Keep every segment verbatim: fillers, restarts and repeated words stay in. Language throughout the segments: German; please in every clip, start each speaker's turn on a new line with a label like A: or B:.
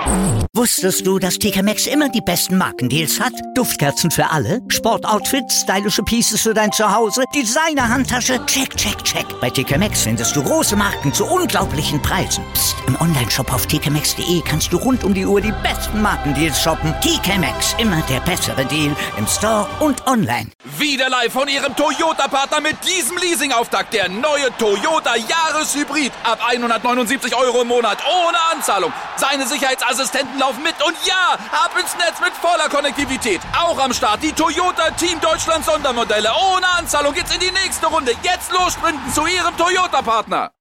A: Wusstest du, dass T K Maxx immer die besten Markendeals hat? Duftkerzen für alle, Sportoutfits, stylische Pieces für dein Zuhause, Designer-Handtasche, check, check, check. Bei T K Maxx findest du große Marken zu unglaublichen Preisen. Psst. Im Onlineshop auf t k maxx punkt d e kannst du rund um die Uhr die besten Markendeals shoppen. T K Maxx, immer der bessere Deal im Store und online.
B: Wieder live von Ihrem Toyota-Partner mit diesem Leasing-Auftakt. Der neue Toyota Jahreshybrid. Ab hundertneunundsiebzig Euro im Monat. Ohne Anzahlung. Seine Sicherheitsassistenten laufen mit. Und ja, ab ins Netz mit voller Konnektivität. Auch am Start die Toyota Team Deutschland Sondermodelle. Ohne Anzahlung geht's in die nächste Runde. Jetzt los sprinten zu Ihrem Toyota-Partner.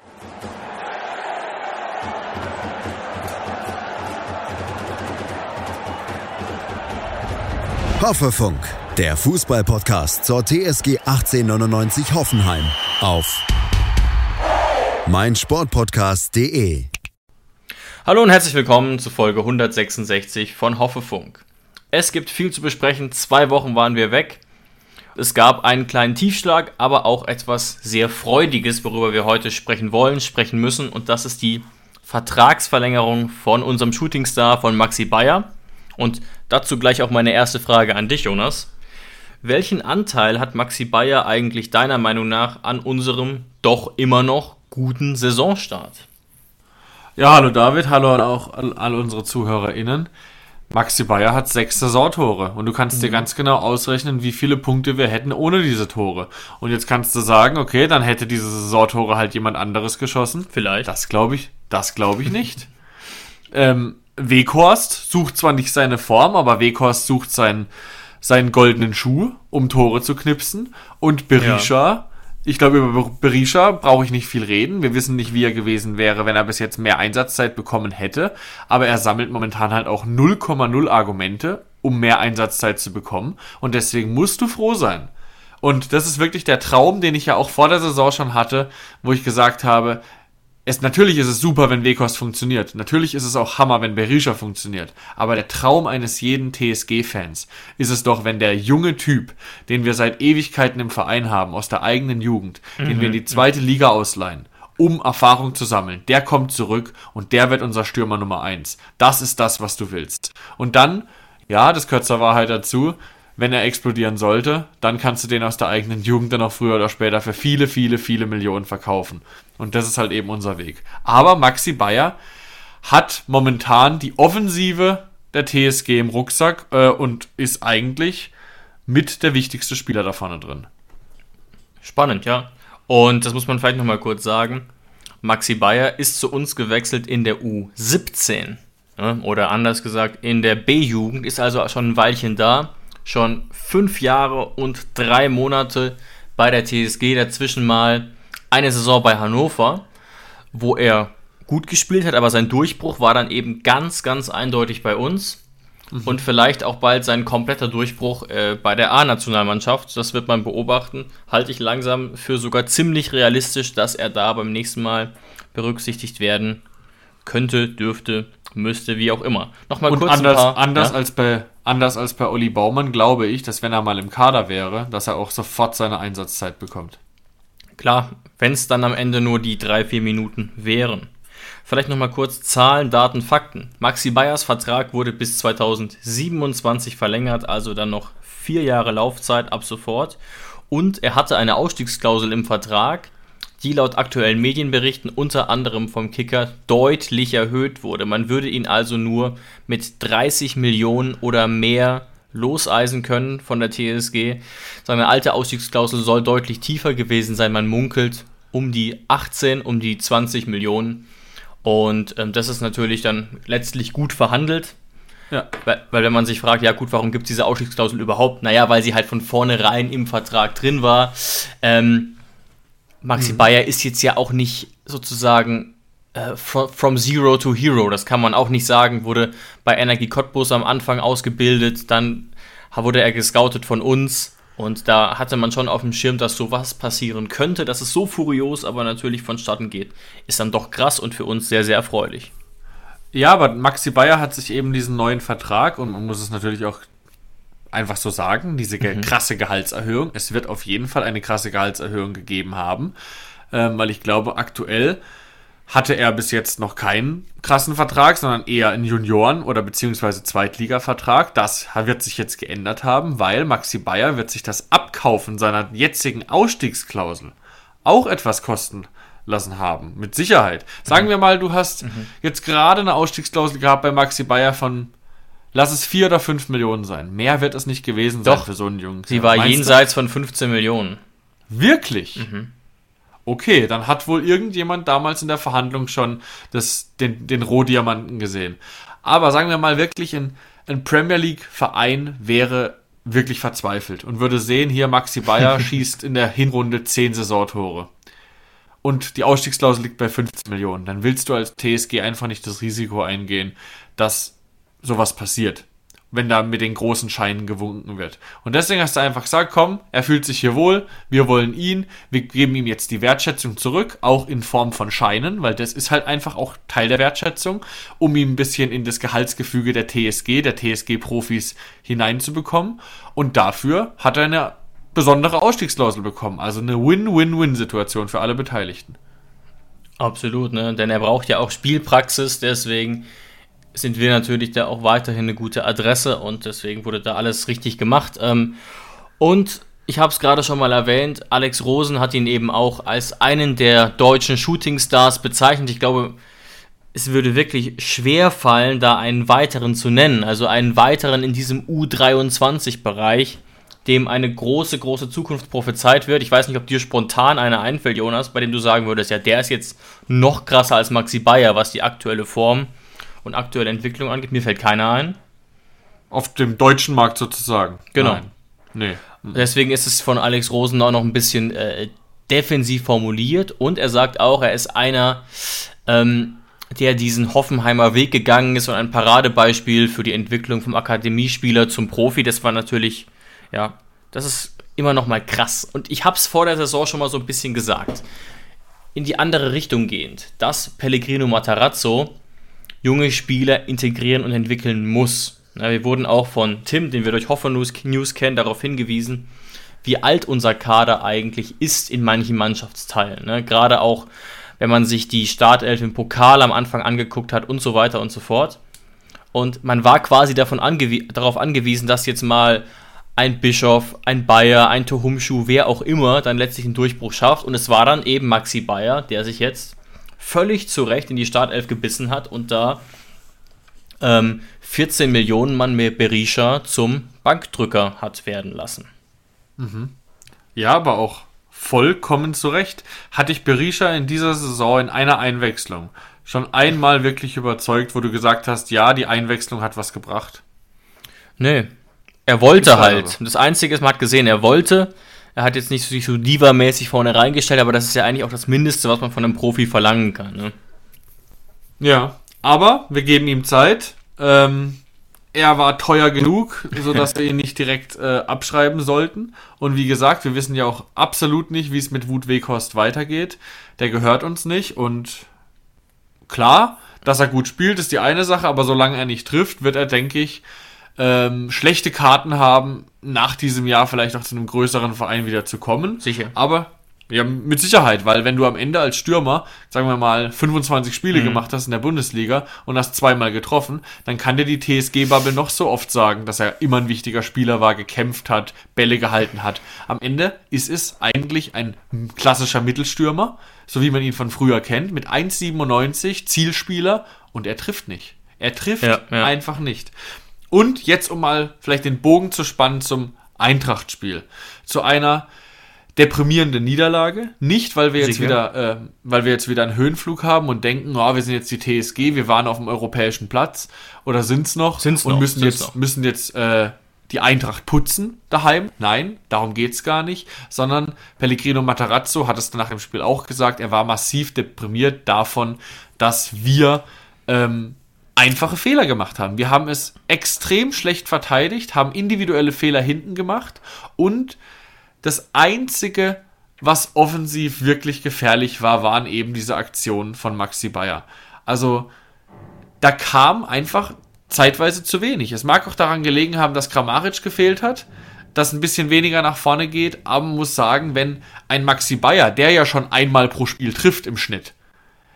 C: Hoffefunk, der Fußball-Podcast zur T S G achtzehnhundertneunundneunzig Hoffenheim auf meinsportpodcast punkt de.
D: Hallo und herzlich willkommen zu Folge hundertsechsundsechzig von Hoffefunk. Es gibt viel zu besprechen, zwei Wochen waren wir weg. Es gab einen kleinen Tiefschlag, aber auch etwas sehr Freudiges, worüber wir heute sprechen wollen, sprechen müssen. Und das ist die Vertragsverlängerung von unserem Shootingstar, von Maxi Bayer. Und dazu gleich auch meine erste Frage an dich, Jonas. Welchen Anteil hat Maxi Bayer eigentlich deiner Meinung nach an unserem doch immer noch guten Saisonstart?
E: Ja, hallo David, hallo auch an all unsere ZuhörerInnen. Maxi Bayer hat sechs Saisontore und du kannst mhm. dir ganz genau ausrechnen, wie viele Punkte wir hätten ohne diese Tore. Und jetzt kannst du sagen, okay, dann hätte diese Saisontore halt jemand anderes geschossen.
D: Vielleicht.
E: Das glaube ich, das glaube ich nicht. ähm, Weghorst sucht zwar nicht seine Form, aber Weghorst sucht seinen, seinen goldenen Schuh, um Tore zu knipsen. Und Berisha, ja. ich glaube, über Berisha brauche ich nicht viel reden. Wir wissen nicht, wie er gewesen wäre, wenn er bis jetzt mehr Einsatzzeit bekommen hätte. Aber er sammelt momentan halt auch null Komma null Argumente, um mehr Einsatzzeit zu bekommen. Und deswegen musst du froh sein. Und das ist wirklich der Traum, den ich ja auch vor der Saison schon hatte, wo ich gesagt habe, Es, natürlich ist es super, wenn Weghorst funktioniert. Natürlich ist es auch Hammer, wenn Berisha funktioniert. Aber der Traum eines jeden T S G-Fans ist es doch, wenn der junge Typ, den wir seit Ewigkeiten im Verein haben, aus der eigenen Jugend, mhm. den wir in die zweite Liga ausleihen, um Erfahrung zu sammeln, der kommt zurück und der wird unser Stürmer Nummer eins. Das ist das, was du willst. Und dann, ja, das gehört zur Wahrheit dazu, wenn er explodieren sollte, dann kannst du den aus der eigenen Jugend dann auch früher oder später für viele, viele, viele Millionen verkaufen. Und das ist halt eben unser Weg. Aber Maxi Bayer hat momentan die Offensive der T S G im Rucksack äh, und ist eigentlich mit der wichtigste Spieler da vorne drin.
D: Spannend, ja. Und das muss man vielleicht nochmal kurz sagen. Maxi Bayer ist zu uns gewechselt in der U siebzehn. Ja, oder anders gesagt, in der B-Jugend, ist also schon ein Weilchen da. Schon fünf Jahre und drei Monate bei der T S G, dazwischen mal eine Saison bei Hannover, wo er gut gespielt hat, aber sein Durchbruch war dann eben ganz, ganz eindeutig bei uns mhm. und vielleicht auch bald sein kompletter Durchbruch äh, bei der A-Nationalmannschaft. Das wird man beobachten, halte ich langsam für sogar ziemlich realistisch, dass er da beim nächsten Mal berücksichtigt werden könnte, dürfte, müsste, wie auch immer. Nochmal
E: und
D: kurz
E: anders,
D: ein paar,
E: anders
D: ja?
E: als bei Anders als bei Olli Baumann glaube ich, dass wenn er mal im Kader wäre, dass er auch sofort seine Einsatzzeit bekommt.
D: Klar, wenn es dann am Ende nur die drei, vier Minuten wären. Vielleicht nochmal kurz Zahlen, Daten, Fakten. Maxi Bayers Vertrag wurde bis zweitausendsiebenundzwanzig verlängert, also dann noch vier Jahre Laufzeit ab sofort. Und er hatte eine Ausstiegsklausel im Vertrag, die laut aktuellen Medienberichten unter anderem vom Kicker deutlich erhöht wurde. Man würde ihn also nur mit dreißig Millionen oder mehr loseisen können von der T S G. Seine alte Ausstiegsklausel soll deutlich tiefer gewesen sein. Man munkelt um die achtzehn, um die zwanzig Millionen. Und ähm, das ist natürlich dann letztlich gut verhandelt. Ja. Weil, weil wenn man sich fragt, ja gut, warum gibt es diese Ausstiegsklausel überhaupt? Naja, weil sie halt von vornherein im Vertrag drin war. Ähm, Maxi mhm. Bayer ist jetzt ja auch nicht sozusagen äh, from, from Zero to Hero, das kann man auch nicht sagen, wurde bei Energie Cottbus am Anfang ausgebildet, dann wurde er gescoutet von uns und da hatte man schon auf dem Schirm, dass sowas passieren könnte, dass es so furios aber natürlich vonstatten geht, ist dann doch krass und für uns sehr, sehr erfreulich.
E: Ja, aber Maxi Bayer hat sich eben diesen neuen Vertrag, und man muss es natürlich auch einfach so sagen, diese ge- mhm. krasse Gehaltserhöhung. Es wird auf jeden Fall eine krasse Gehaltserhöhung gegeben haben, ähm, weil ich glaube, aktuell hatte er bis jetzt noch keinen krassen Vertrag, sondern eher einen Junioren- oder beziehungsweise Zweitliga-Vertrag. Das wird sich jetzt geändert haben, weil Maxi Bayer wird sich das Abkaufen seiner jetzigen Ausstiegsklausel auch etwas kosten lassen haben. Mit Sicherheit. Sagen mhm. wir mal, du hast mhm. jetzt gerade eine Ausstiegsklausel gehabt bei Maxi Bayer von, lass es vier oder fünf Millionen sein. Mehr wird es nicht gewesen sein
D: Doch,
E: für so einen Jungen.
D: Sie war Meinst jenseits du? von fünfzehn Millionen.
E: Wirklich?
D: Mhm.
E: Okay, dann hat wohl irgendjemand damals in der Verhandlung schon das, den, den Rohdiamanten gesehen. Aber sagen wir mal wirklich, ein, ein Premier League-Verein wäre wirklich verzweifelt und würde sehen, hier Maxi Bayer schießt in der Hinrunde zehn Saisontore. Und die Ausstiegsklausel liegt bei fünfzehn Millionen. Dann willst du als T S G einfach nicht das Risiko eingehen, dass sowas passiert, wenn da mit den großen Scheinen gewunken wird. Und deswegen hast du einfach gesagt, komm, er fühlt sich hier wohl, wir wollen ihn, wir geben ihm jetzt die Wertschätzung zurück, auch in Form von Scheinen, weil das ist halt einfach auch Teil der Wertschätzung, um ihn ein bisschen in das Gehaltsgefüge der T S G, der T S G-Profis hineinzubekommen. Und dafür hat er eine besondere Ausstiegsklausel bekommen. Also eine Win-Win-Win-Situation für alle Beteiligten.
D: Absolut, ne? Denn er braucht ja auch Spielpraxis, deswegen sind wir natürlich da auch weiterhin eine gute Adresse und deswegen wurde da alles richtig gemacht. Und ich habe es gerade schon mal erwähnt, Alex Rosen hat ihn eben auch als einen der deutschen Shootingstars bezeichnet. Ich glaube, es würde wirklich schwer fallen, da einen weiteren zu nennen, also einen weiteren in diesem U dreiundzwanzig-Bereich, dem eine große, große Zukunft prophezeit wird. Ich weiß nicht, ob dir spontan einer einfällt, Jonas, bei dem du sagen würdest, ja, der ist jetzt noch krasser als Maxi Bayer, was die aktuelle Form und aktuelle Entwicklung angeht. Mir fällt keiner ein.
E: Auf dem deutschen Markt sozusagen.
D: Genau.
E: Nein. Nee.
D: Deswegen ist es von Alex Rosen auch noch ein bisschen äh, defensiv formuliert und er sagt auch, er ist einer, ähm, der diesen Hoffenheimer Weg gegangen ist und ein Paradebeispiel für die Entwicklung vom Akademiespieler zum Profi. Das war natürlich, ja, das ist immer noch mal krass. Und ich habe es vor der Saison schon mal so ein bisschen gesagt. In die andere Richtung gehend, dass Pellegrino Matarazzo junge Spieler integrieren und entwickeln muss. Na, wir wurden auch von Tim, den wir durch Hoffer News, News kennen, darauf hingewiesen, wie alt unser Kader eigentlich ist in manchen Mannschaftsteilen. Ne? Gerade auch, wenn man sich die Startelf im Pokal am Anfang angeguckt hat und so weiter und so fort. Und man war quasi davon angewie- darauf angewiesen, dass jetzt mal ein Bischof, ein Bayer, ein Tohumschuh, wer auch immer, dann letztlich einen Durchbruch schafft. Und es war dann eben Maxi Bayer, der sich jetzt völlig zu Recht in die Startelf gebissen hat und da ähm, vierzehn Millionen Mann mehr Berisha zum Bankdrücker hat werden lassen.
E: Mhm. Ja, aber auch vollkommen zu Recht. Hatte ich Berisha in dieser Saison in einer Einwechslung schon einmal wirklich überzeugt, wo du gesagt hast, ja, die Einwechslung hat was gebracht?
D: Nee. Er wollte halt. Also. Das Einzige ist, man hat gesehen, er wollte. Er hat jetzt nicht sich so diva-mäßig vorne reingestellt, aber das ist ja eigentlich auch das Mindeste, was man von einem Profi verlangen kann. Ne?
E: Ja, aber wir geben ihm Zeit. Ähm, er war teuer genug, sodass wir ihn nicht direkt äh, abschreiben sollten. Und wie gesagt, wir wissen ja auch absolut nicht, wie es mit Wout Weghorst weitergeht. Der gehört uns nicht. Und klar, dass er gut spielt, ist die eine Sache, aber solange er nicht trifft, wird er, denke ich, Ähm, schlechte Karten haben, nach diesem Jahr vielleicht auch zu einem größeren Verein wieder zu kommen.
D: Sicher.
E: Aber ja, mit Sicherheit, weil wenn du am Ende als Stürmer, sagen wir mal, fünfundzwanzig Spiele mhm. gemacht hast in der Bundesliga und hast zweimal getroffen, dann kann dir die T S G-Bubble noch so oft sagen, dass er immer ein wichtiger Spieler war, gekämpft hat, Bälle gehalten hat. Am Ende ist es eigentlich ein klassischer Mittelstürmer, so wie man ihn von früher kennt, mit eins Komma siebenundneunzig, Zielspieler, und er trifft nicht. Er trifft
D: ja, ja.
E: einfach nicht. Und jetzt, um mal vielleicht den Bogen zu spannen zum Eintracht-Spiel. Zu einer deprimierenden Niederlage. Nicht, weil wir jetzt
D: Sicher.
E: wieder, äh, weil wir jetzt wieder einen Höhenflug haben und denken, oh, wir sind jetzt die T S G, wir waren auf dem europäischen Platz oder sind's noch
D: sind's
E: und
D: noch,
E: müssen
D: sind's
E: jetzt
D: noch.
E: müssen jetzt äh, die Eintracht putzen daheim. Nein, darum geht's gar nicht, sondern Pellegrino Matarazzo hat es nach dem Spiel auch gesagt, er war massiv deprimiert davon, dass wir ähm, einfache Fehler gemacht haben. Wir haben es extrem schlecht verteidigt, haben individuelle Fehler hinten gemacht und das Einzige, was offensiv wirklich gefährlich war, waren eben diese Aktionen von Maxi Bayer. Also da kam einfach zeitweise zu wenig. Es mag auch daran gelegen haben, dass Kramaric gefehlt hat, dass ein bisschen weniger nach vorne geht, aber man muss sagen, wenn ein Maxi Bayer, der ja schon einmal pro Spiel trifft im Schnitt,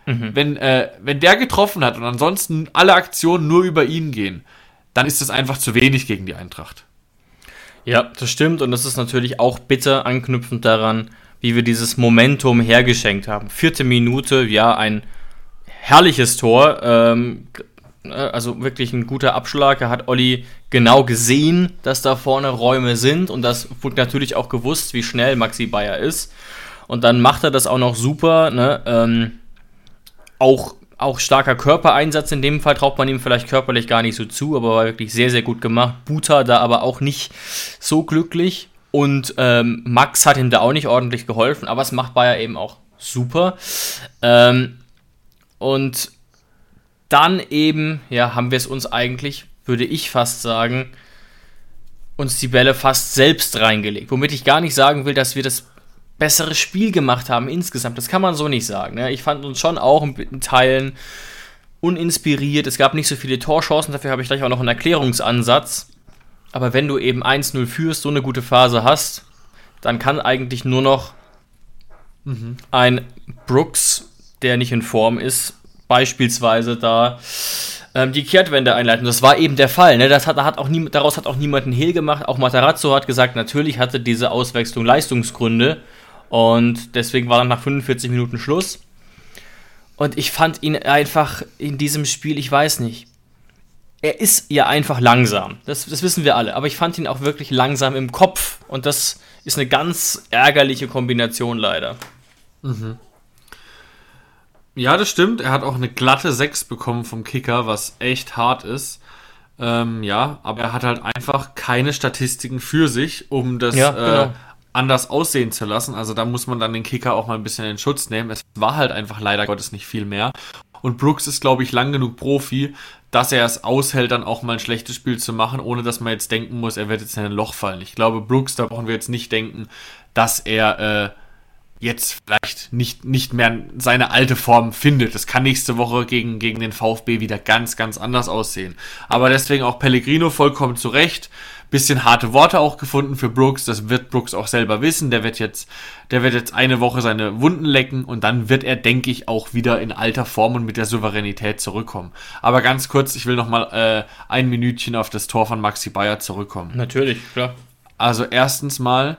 E: Mhm. Wenn, äh, wenn der getroffen hat und ansonsten alle Aktionen nur über ihn gehen, dann ist das einfach zu wenig gegen die Eintracht.
D: Ja, das stimmt und das ist natürlich auch bitter anknüpfend daran, wie wir dieses Momentum hergeschenkt haben. Vierte Minute, ja, ein herrliches Tor, ähm, also wirklich ein guter Abschlag. Da hat Olli genau gesehen, dass da vorne Räume sind und das wurde natürlich auch gewusst, wie schnell Maxi Bayer ist. Und dann macht er das auch noch super, ne? ähm, auch, auch starker Körpereinsatz in dem Fall, traut man ihm vielleicht körperlich gar nicht so zu, aber war wirklich sehr, sehr gut gemacht. Buta da aber auch nicht so glücklich und ähm, Max hat ihm da auch nicht ordentlich geholfen, aber es macht Bayer eben auch super. Ähm, und dann eben, ja, haben wir es uns eigentlich, würde ich fast sagen, uns die Bälle fast selbst reingelegt. Womit ich gar nicht sagen will, dass wir das bessere Spiel gemacht haben insgesamt. Das kann man so nicht sagen. Ne? Ich fand uns schon auch in Teilen uninspiriert. Es gab nicht so viele Torchancen, dafür habe ich gleich auch noch einen Erklärungsansatz. Aber wenn du eben eins null führst, so eine gute Phase hast, dann kann eigentlich nur noch mhm. ein Brooks, der nicht in Form ist, beispielsweise da ähm, die Kehrtwende einleiten. Das war eben der Fall. Ne? Das hat, hat auch nie, daraus hat auch niemand einen Hehl gemacht. Auch Matarazzo hat gesagt, natürlich hatte diese Auswechslung Leistungsgründe. Und deswegen war dann nach fünfundvierzig Minuten Schluss. Und ich fand ihn einfach in diesem Spiel, ich weiß nicht, er ist ja einfach langsam. Das, das wissen wir alle. Aber ich fand ihn auch wirklich langsam im Kopf. Und das ist eine ganz ärgerliche Kombination leider.
E: Mhm. Ja, das stimmt. Er hat auch eine glatte sechs bekommen vom Kicker, was echt hart ist. Ähm, ja, aber er hat halt einfach keine Statistiken für sich, um das ja, genau. äh, anders aussehen zu lassen. Also da muss man dann den Kicker auch mal ein bisschen in Schutz nehmen. Es war halt einfach leider Gottes nicht viel mehr. Und Brooks ist, glaube ich, lang genug Profi, dass er es aushält, dann auch mal ein schlechtes Spiel zu machen, ohne dass man jetzt denken muss, er wird jetzt in ein Loch fallen. Ich glaube, Brooks, da brauchen wir jetzt nicht denken, dass er äh, jetzt vielleicht nicht, nicht mehr seine alte Form findet. Das kann nächste Woche gegen, gegen den VfB wieder ganz, ganz anders aussehen. Aber deswegen auch Pellegrino vollkommen zurecht. Bisschen harte Worte auch gefunden für Brooks. Das wird Brooks auch selber wissen. Der wird jetzt, der wird jetzt eine Woche seine Wunden lecken und dann wird er, denke ich, auch wieder in alter Form und mit der Souveränität zurückkommen. Aber ganz kurz, ich will nochmal äh, ein Minütchen auf das Tor von Maxi Bayer zurückkommen.
D: Natürlich, klar.
E: Also erstens mal,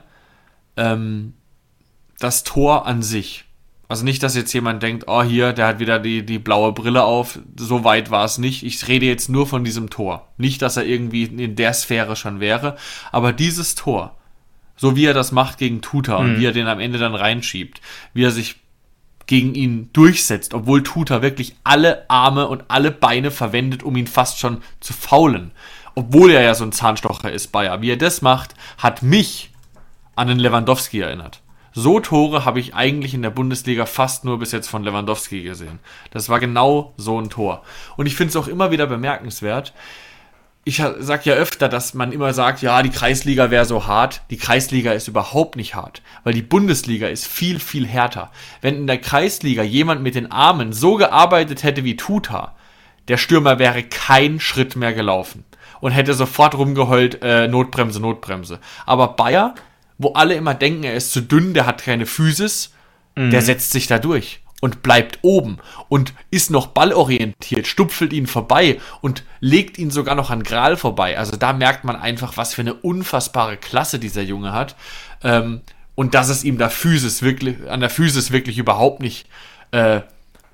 E: ähm, das Tor an sich. Also nicht, dass jetzt jemand denkt, oh hier, der hat wieder die, die blaue Brille auf. So weit war es nicht. Ich rede jetzt nur von diesem Tor. Nicht, dass er irgendwie in der Sphäre schon wäre. Aber dieses Tor, so wie er das macht gegen Tuta mhm. und wie er den am Ende dann reinschiebt, wie er sich gegen ihn durchsetzt, obwohl Tuta wirklich alle Arme und alle Beine verwendet, um ihn fast schon zu faulen. Obwohl er ja so ein Zahnstocher ist, Bayer. Wie er das macht, hat mich an den Lewandowski erinnert. So Tore habe ich eigentlich in der Bundesliga fast nur bis jetzt von Lewandowski gesehen. Das war genau so ein Tor. Und ich finde es auch immer wieder bemerkenswert. Ich sage ja öfter, dass man immer sagt, ja, die Kreisliga wäre so hart. Die Kreisliga ist überhaupt nicht hart, weil die Bundesliga ist viel, viel härter. Wenn in der Kreisliga jemand mit den Armen so gearbeitet hätte wie Tuta, der Stürmer wäre keinen Schritt mehr gelaufen und hätte sofort rumgeheult, äh, Notbremse, Notbremse. Aber Bayer, wo alle immer denken, er ist zu dünn, der hat keine Physis, mhm. der setzt sich da durch und bleibt oben und ist noch ballorientiert, stupfelt ihn vorbei und legt ihn sogar noch an Gral vorbei. Also da merkt man einfach, was für eine unfassbare Klasse dieser Junge hat ähm, und dass es ihm da Physis wirklich, an der Physis wirklich überhaupt nicht äh,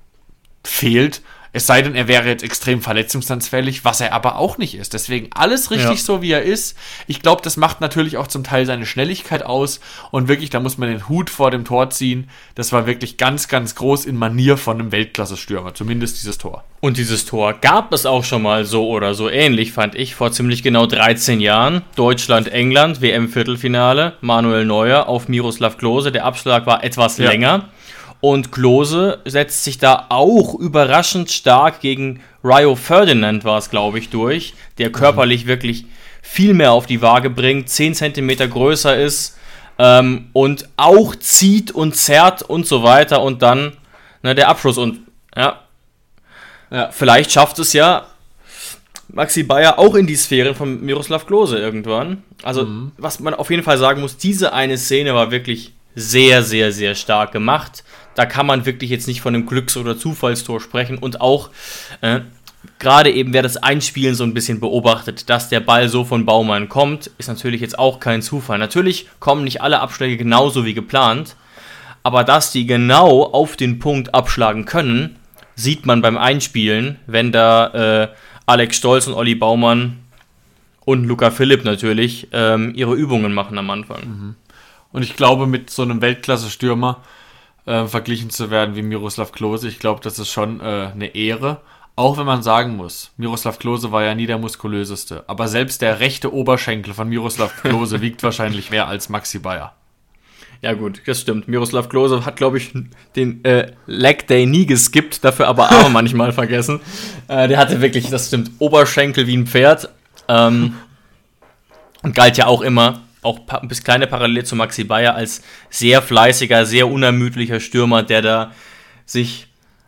E: fehlt. Es sei denn, er wäre jetzt extrem verletzungsanfällig, was er aber auch nicht ist. Deswegen alles richtig ja. so, wie er ist. Ich glaube, das macht natürlich auch zum Teil seine Schnelligkeit aus. Und wirklich, da muss man den Hut vor dem Tor ziehen. Das war wirklich ganz, ganz groß in Manier von einem Weltklasse-Stürmer. Zumindest dieses Tor.
D: Und dieses Tor gab es auch schon mal so oder so ähnlich, fand ich, vor ziemlich genau dreizehn Jahren. Deutschland-England, W M-Viertelfinale. Manuel Neuer auf Miroslav Klose. Der Abschlag war etwas ja. länger. Und Klose setzt sich da auch überraschend stark gegen Rio Ferdinand, war es, glaube ich, durch, der körperlich mhm. wirklich viel mehr auf die Waage bringt, zehn Zentimeter größer ist ähm, und auch zieht und zerrt und so weiter und dann ne, der Abschluss. Und ja, ja, vielleicht schafft es ja Maxi Bayer auch in die Sphären von Miroslav Klose irgendwann. Also, mhm. was man auf jeden Fall sagen muss, diese eine Szene war wirklich sehr, sehr, sehr stark gemacht. da kann man wirklich jetzt nicht von einem Glücks- oder Zufallstor sprechen. Und auch äh, gerade eben, wer das Einspielen so ein bisschen beobachtet, dass der Ball so von Baumann kommt, ist natürlich jetzt auch kein Zufall. Natürlich kommen nicht alle Abschläge genauso wie geplant, aber dass die genau auf den Punkt abschlagen können, sieht man beim Einspielen, wenn da äh, Alex Stolz und Olli Baumann und Luca Philipp natürlich ähm, ihre Übungen machen am Anfang.
E: Mhm. Und ich glaube, mit so einem Weltklasse-Stürmer äh, verglichen zu werden wie Miroslav Klose, ich glaube, das ist schon äh, eine Ehre. Auch wenn man sagen muss, Miroslav Klose war ja nie der muskulöseste. Aber selbst der rechte Oberschenkel von Miroslav Klose wiegt wahrscheinlich mehr als Maxi Bayer.
D: Ja gut, das stimmt. Miroslav Klose hat, glaube ich, den äh, Leg Day nie geskippt, dafür aber Arme manchmal vergessen. Äh, der hatte wirklich, das stimmt, Oberschenkel wie ein Pferd. Ähm, und galt ja auch immer, auch pa- bis kleine Parallele zu Maxi Bayer, als sehr fleißiger, sehr unermüdlicher Stürmer, der da sich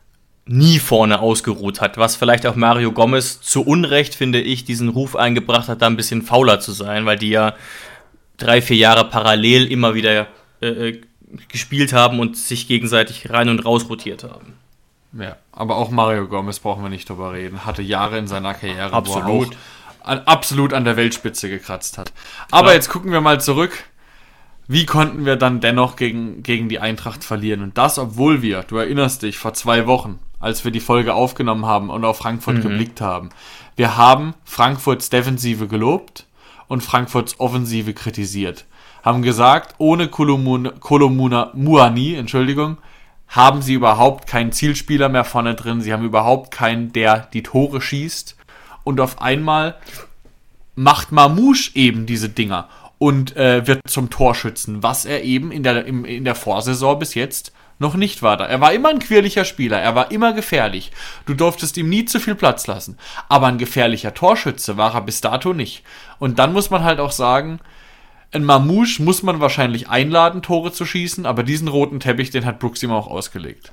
D: nie vorne ausgeruht hat, was vielleicht auch Mario Gomez zu Unrecht, finde ich, diesen Ruf eingebracht hat, da ein bisschen fauler zu sein, weil die ja drei, vier Jahre parallel immer wieder äh, gespielt haben und sich gegenseitig rein und raus rotiert haben.
E: Ja, aber auch Mario Gomez brauchen wir nicht drüber reden. Hatte Jahre in seiner Karriere,
D: absolut.
E: wo er auch an, absolut an der Weltspitze gekratzt hat. Aber ja. Jetzt gucken wir mal zurück. Wie konnten wir dann dennoch gegen, gegen die Eintracht verlieren? Und das, obwohl wir, du erinnerst dich, vor zwei Wochen, als wir die Folge aufgenommen haben und auf Frankfurt mhm. geblickt haben, wir haben Frankfurts Defensive gelobt und Frankfurts Offensive kritisiert. Haben gesagt, ohne Kolomuna Muani, Entschuldigung, haben sie überhaupt keinen Zielspieler mehr vorne drin. Sie haben überhaupt keinen, der die Tore schießt. Und auf einmal macht Mamouche eben diese Dinger und äh, wird zum Torschützen, was er eben in der, im, in der Vorsaison bis jetzt noch nicht war. Da. Er war immer ein quirliger Spieler, er war immer gefährlich. Du durftest ihm nie zu viel Platz lassen. Aber ein gefährlicher Torschütze war er bis dato nicht. Und dann muss man halt auch sagen, ein Mamouche muss man wahrscheinlich einladen, Tore zu schießen, aber diesen roten Teppich, den hat Brooks ihm auch ausgelegt.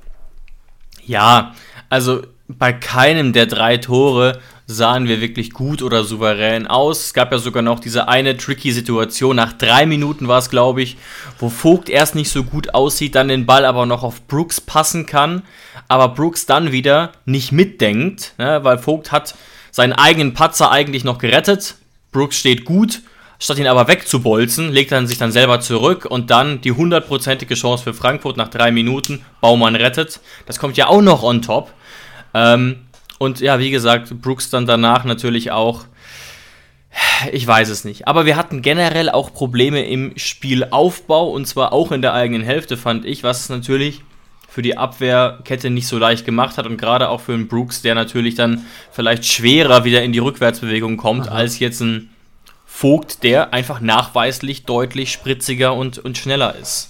D: Ja, also bei keinem der drei Tore sahen wir wirklich gut oder souverän aus. Es gab ja sogar noch diese eine tricky Situation, nach drei Minuten war es, glaube ich, wo Vogt erst nicht so gut aussieht, dann den Ball aber noch auf Brooks passen kann, aber Brooks dann wieder nicht mitdenkt, ne, weil Vogt hat seinen eigenen Patzer eigentlich noch gerettet. Brooks steht gut, statt ihn aber wegzubolzen, legt er sich dann selber zurück und dann die hundertprozentige Chance für Frankfurt nach drei Minuten. Baumann rettet. Das kommt ja auch noch on top. Ähm, und ja, wie gesagt, Brooks dann danach natürlich auch, ich weiß es nicht. Aber wir hatten generell auch Probleme im Spielaufbau und zwar auch in der eigenen Hälfte, fand ich, was es natürlich für die Abwehrkette nicht so leicht gemacht hat und gerade auch für einen Brooks, der natürlich dann vielleicht schwerer wieder in die Rückwärtsbewegung kommt, Aha. als jetzt ein Vogt, der einfach nachweislich deutlich spritziger und, und schneller ist.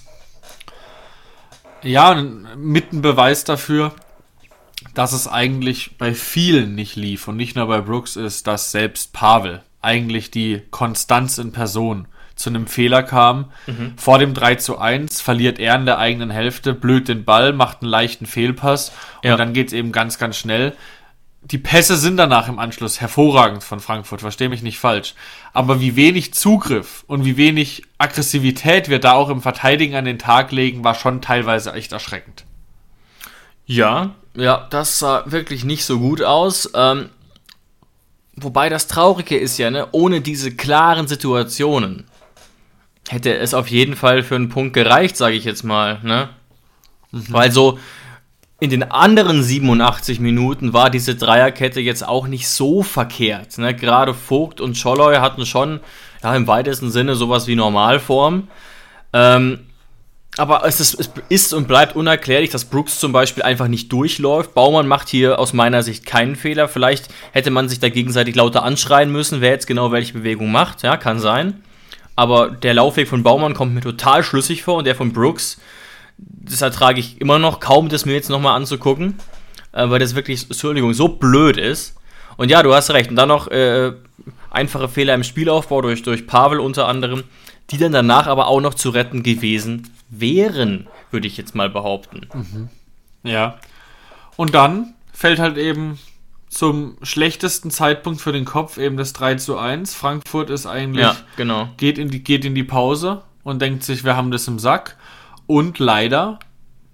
E: Ja, mit ein Beweis dafür, dass es eigentlich bei vielen nicht lief und nicht nur bei Brooks ist, dass selbst Pavel, eigentlich die Konstanz in Person, zu einem Fehler kam. Mhm. Vor dem drei zu eins verliert er in der eigenen Hälfte, blöd den Ball, macht einen leichten Fehlpass und ja. dann geht es eben ganz, ganz schnell. Die Pässe sind danach im Anschluss hervorragend von Frankfurt, versteh mich nicht falsch. Aber wie wenig Zugriff und wie wenig Aggressivität wir da auch im Verteidigen an den Tag legen, war schon teilweise echt erschreckend.
D: Ja, ja, das sah wirklich nicht so gut aus. Ähm, wobei das Traurige ist ja, ne, ohne diese klaren Situationen hätte es auf jeden Fall für einen Punkt gereicht, sage ich jetzt mal. Ne? Mhm. Weil so in den anderen siebenundachtzig Minuten war diese Dreierkette jetzt auch nicht so verkehrt. Ne? Gerade Vogt und Scholloy hatten schon ja, im weitesten Sinne sowas wie Normalform. Ähm, aber es ist, es ist und bleibt unerklärlich, dass Brooks zum Beispiel einfach nicht durchläuft. Baumann macht hier aus meiner Sicht keinen Fehler. Vielleicht hätte man sich da gegenseitig lauter anschreien müssen, wer jetzt genau welche Bewegung macht. Ja, kann sein. Aber der Laufweg von Baumann kommt mir total schlüssig vor und der von Brooks, das ertrage ich immer noch kaum, das mir jetzt nochmal anzugucken, äh, weil das wirklich, Entschuldigung, so blöd ist. Und ja, du hast recht. Und dann noch äh, einfache Fehler im Spielaufbau durch, durch Pavel unter anderem, die dann danach aber auch noch zu retten gewesen wären, würde ich jetzt mal behaupten.
E: Mhm. Ja. Und dann fällt halt eben zum schlechtesten Zeitpunkt für den Kopf eben das drei zu eins. Frankfurt ist eigentlich,
D: ja, genau.
E: geht in die, geht in die Pause und denkt sich, wir haben das im Sack. Und leider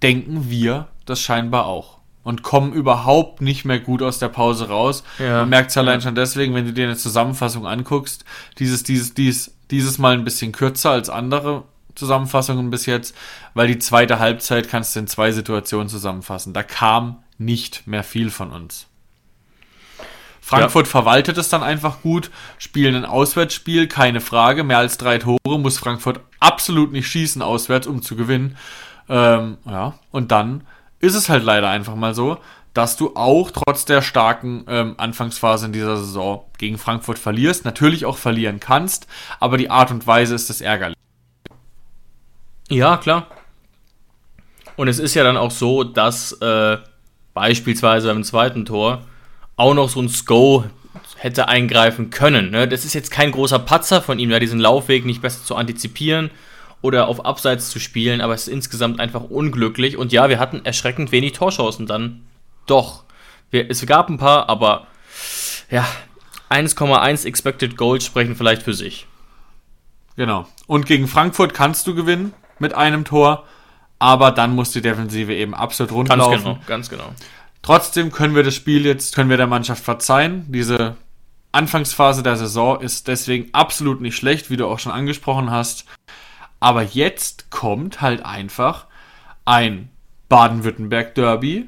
E: denken wir das scheinbar auch. Und kommen überhaupt nicht mehr gut aus der Pause raus. Ja. Man merkt es allein ja. schon deswegen, wenn du dir eine Zusammenfassung anguckst, dieses, dieses, dieses, dieses Mal ein bisschen kürzer als andere Zusammenfassungen bis jetzt, weil die zweite Halbzeit kannst du in zwei Situationen zusammenfassen. Da kam nicht mehr viel von uns. Frankfurt ja. verwaltet es dann einfach gut, spielen ein Auswärtsspiel, keine Frage, mehr als drei Tore muss Frankfurt absolut nicht schießen auswärts, um zu gewinnen. Ähm, ja, und dann ist es halt leider einfach mal so, dass du auch trotz der starken ähm, Anfangsphase in dieser Saison gegen Frankfurt verlierst, natürlich auch verlieren kannst, aber die Art und Weise ist das ärgerlich.
D: Ja, klar. Und es ist ja dann auch so, dass äh, beispielsweise beim zweiten Tor auch noch so ein Sko hätte eingreifen können. Ne? Das ist jetzt kein großer Patzer von ihm, da diesen Laufweg nicht besser zu antizipieren oder auf Abseits zu spielen, aber es ist insgesamt einfach unglücklich. Und ja, wir hatten erschreckend wenig Torchancen dann. Doch. Wir, es gab ein paar, aber ja, eins Komma eins Expected Goals sprechen vielleicht für sich.
E: Genau. Und gegen Frankfurt kannst du gewinnen mit einem Tor, aber dann muss die Defensive eben absolut rundlaufen.
D: Ganz genau, ganz genau.
E: Trotzdem können wir das Spiel jetzt, können wir der Mannschaft verzeihen. Diese Anfangsphase der Saison ist deswegen absolut nicht schlecht, wie du auch schon angesprochen hast. Aber jetzt kommt halt einfach ein Baden-Württemberg-Derby.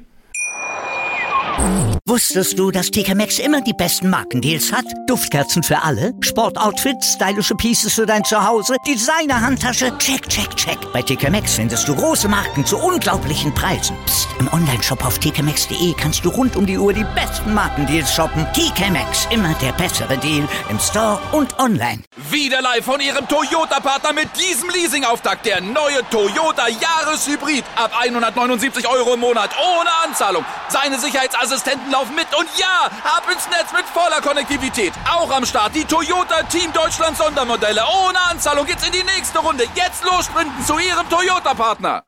A: Wusstest du, dass T K Maxx immer die besten Markendeals hat? Duftkerzen für alle, Sportoutfits, stylische Pieces für dein Zuhause, Designer-Handtasche, check, check, check. Bei T K Maxx findest du große Marken zu unglaublichen Preisen. Psst. im Onlineshop auf t k maxx punkt d e kannst du rund um die Uhr die besten Markendeals shoppen. T K Maxx, immer der bessere Deal im Store und online.
B: Wieder live von ihrem Toyota-Partner mit diesem Leasing-Auftakt. Der neue Toyota Jahreshybrid. Ab hundertneunundsiebzig Euro im Monat ohne Anzahlung. Seine Sicherheitsassistenten laufen mit und ja, ab ins Netz mit voller Konnektivität. Auch am Start die Toyota Team Deutschland Sondermodelle. Ohne Anzahlung geht's in die nächste Runde. Jetzt los sprinten zu ihrem Toyota-Partner.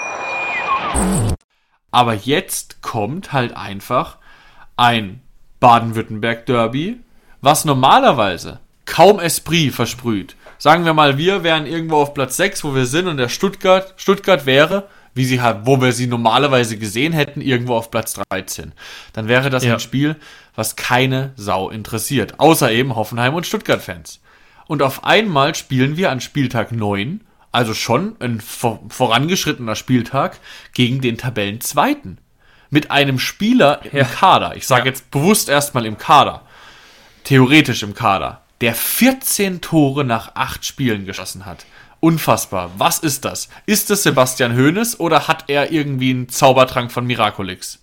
E: Aber jetzt kommt halt einfach ein Baden-Württemberg-Derby, was normalerweise kaum Esprit versprüht. Sagen wir mal, wir wären irgendwo auf Platz sechs, wo wir sind, und der Stuttgart, Stuttgart wäre, wie sie halt, wo wir sie normalerweise gesehen hätten, irgendwo auf Platz dreizehn. Dann wäre das ja ein Spiel, was keine Sau interessiert, außer eben Hoffenheim und Stuttgart-Fans. Und auf einmal spielen wir an Spieltag neun, also schon ein vor, vorangeschrittener Spieltag, gegen den Tabellenzweiten. Mit einem Spieler im ja. Kader, ich sage ja. jetzt bewusst erstmal im Kader, theoretisch im Kader, der vierzehn Tore nach acht Spielen geschossen hat. Unfassbar. Was ist das? Ist es Sebastian Hoeneß oder hat er irgendwie einen Zaubertrank von Miraculix?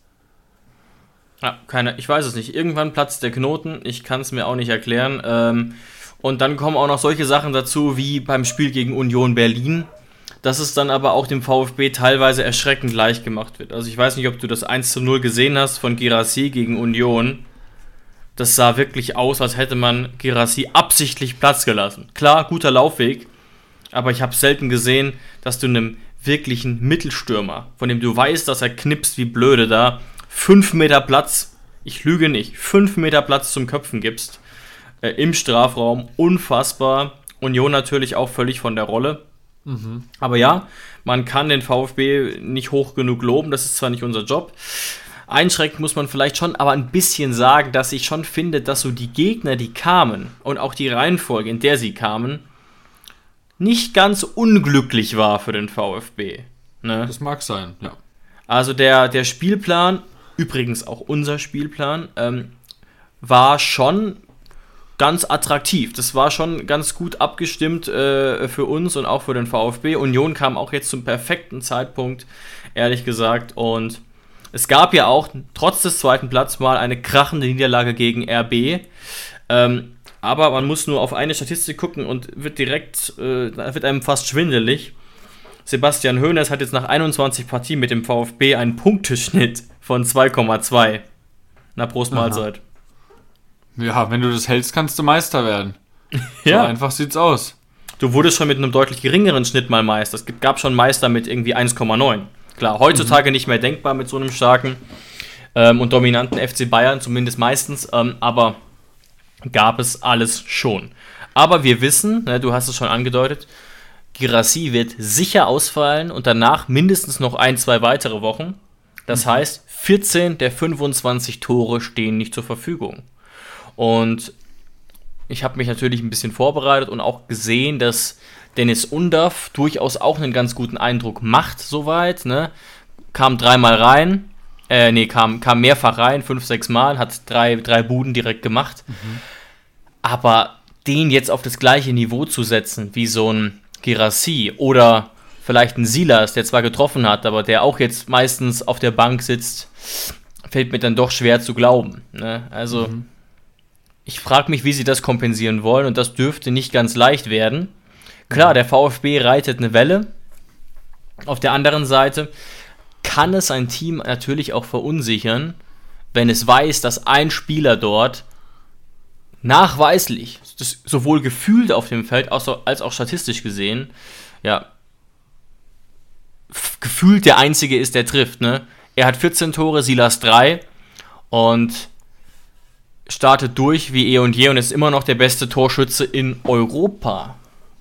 D: Ja, keine, ich weiß es nicht. Irgendwann platzt der Knoten. Ich kann es mir auch nicht erklären. Ähm, und dann kommen auch noch solche Sachen dazu, wie beim Spiel gegen Union Berlin, dass es dann aber auch dem VfB teilweise erschreckend leicht gemacht wird. Also ich weiß nicht, ob du das eins zu null gesehen hast von Guirassy gegen Union. Das sah wirklich aus, als hätte man Guirassy absichtlich Platz gelassen. Klar, guter Laufweg, aber ich habe selten gesehen, dass du einem wirklichen Mittelstürmer, von dem du weißt, dass er knipst wie blöde da, fünf Meter Platz, ich lüge nicht, fünf Meter Platz zum Köpfen gibst, äh, im Strafraum, unfassbar. Union natürlich auch völlig von der Rolle. Mhm. Aber ja, man kann den VfB nicht hoch genug loben, das ist zwar nicht unser Job. Einschränkend muss man vielleicht schon aber ein bisschen sagen, dass ich schon finde, dass so die Gegner, die kamen, und auch die Reihenfolge, in der sie kamen, nicht ganz unglücklich war für den VfB. Ne?
E: Das mag sein, ja.
D: Also der, der Spielplan, übrigens auch unser Spielplan, ähm, war schon ganz attraktiv. Das war schon ganz gut abgestimmt äh, für uns und auch für den VfB. Union kam auch jetzt zum perfekten Zeitpunkt, ehrlich gesagt. Und es gab ja auch trotz des zweiten Platzes mal eine krachende Niederlage gegen R B. Ähm, aber man muss nur auf eine Statistik gucken und wird direkt, äh, wird einem fast schwindelig. Sebastian Hoeneß hat jetzt nach einundzwanzig Partien mit dem VfB einen Punkteschnitt von zwei Komma zwei. Na, Prost Mahlzeit.
E: Ja, wenn du das hältst, kannst du Meister werden.
D: Ja.
E: So einfach sieht's aus.
D: Du wurdest schon mit einem deutlich geringeren Schnitt mal Meister. Es gab schon Meister mit irgendwie eins Komma neun. Klar, heutzutage mhm. nicht mehr denkbar mit so einem starken ähm, und dominanten F C Bayern, zumindest meistens, ähm, aber gab es alles schon. Aber wir wissen, ne, du hast es schon angedeutet, Guirassy wird sicher ausfallen und danach mindestens noch ein, zwei weitere Wochen. Das mhm. heißt, vierzehn der fünfundzwanzig Tore stehen nicht zur Verfügung. Und ich habe mich natürlich ein bisschen vorbereitet und auch gesehen, dass Deniz Undav durchaus auch einen ganz guten Eindruck macht soweit. Ne? Kam dreimal rein, äh, nee, kam, kam mehrfach rein, fünf, sechs Mal, hat drei, drei Buden direkt gemacht. Mhm. Aber den jetzt auf das gleiche Niveau zu setzen, wie so ein Guirassy oder vielleicht ein Silas, der zwar getroffen hat, aber der auch jetzt meistens auf der Bank sitzt, fällt mir dann doch schwer zu glauben. Ne? Also mhm. ich frage mich, wie sie das kompensieren wollen und das dürfte nicht ganz leicht werden. Klar, der VfB reitet eine Welle. Auf der anderen Seite kann es ein Team natürlich auch verunsichern, wenn es weiß, dass ein Spieler dort nachweislich, das sowohl gefühlt auf dem Feld als auch statistisch gesehen, ja, f- gefühlt der Einzige ist, der trifft. Ne? Er hat vierzehn Tore, Silas drei und startet durch wie eh und je und ist immer noch der beste Torschütze in Europa.